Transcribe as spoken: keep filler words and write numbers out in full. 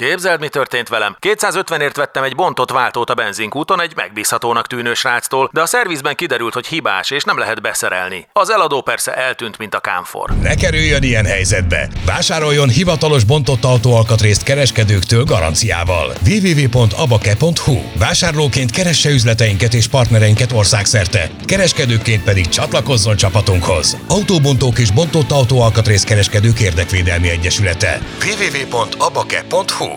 Képzeld, mi történt velem? kétszázötvenért vettem egy bontott váltót a benzinkúton egy megbízhatónak tűnő sráctól, de a szervizben kiderült, hogy hibás és nem lehet beszerelni. Az eladó persze eltűnt, mint a kámfor. Ne kerüljön ilyen helyzetbe! Vásároljon hivatalos bontott autóalkatrészt kereskedőktől garanciával. double-u double-u double-u pont abake pont hu. Vásárlóként keresse üzleteinket és partnereinket országszerte. Kereskedőként pedig csatlakozzon csapatunkhoz. Autóbontók és bontott autóalkatrész kereskedők érdekvédelmi egyesülete. double-u double-u double-u pont abake pont hu.